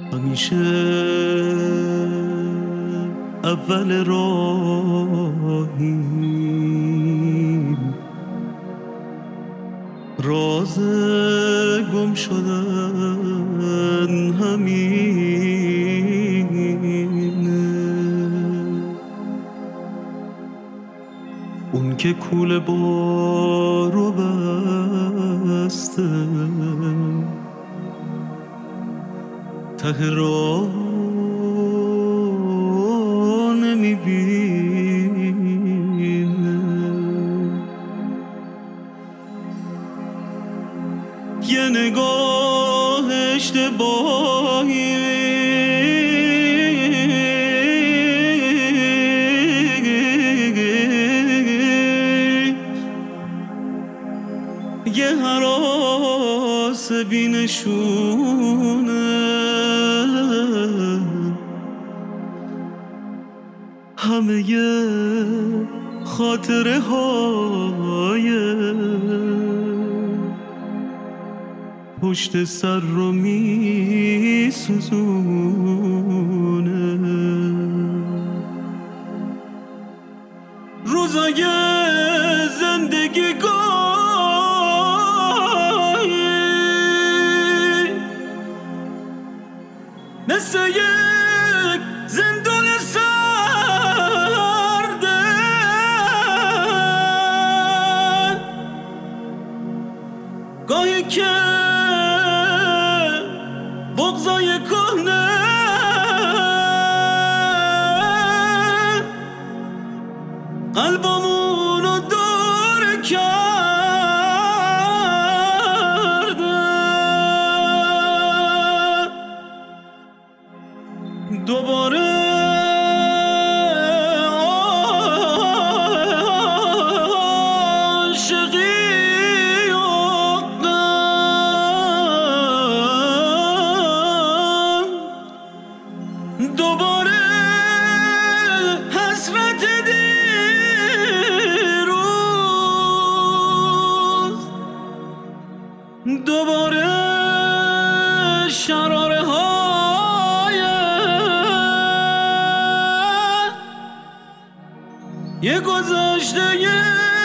همیشه اول راهیم، راز گم شدن همینه. اون که کوله بارو بسته ته راه نمیبینه. یه نگاه اشتباهی یه هراس بینشونه، همه یه خاطره های پشت سر رو می سوزونه. روزای زندگی مثل یک زندان سرده، گاهی که بغضای کهنه قلبمونو دور کرده، دوباره عاشقی افتادم، دوباره حسرت دیروز، دوباره شراره یه گذشته